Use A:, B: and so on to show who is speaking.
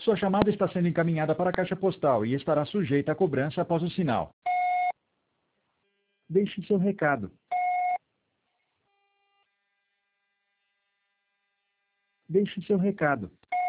A: Sua chamada está sendo encaminhada para a caixa postal e estará sujeita a cobrança após o sinal. Deixe seu recado. Deixe seu recado.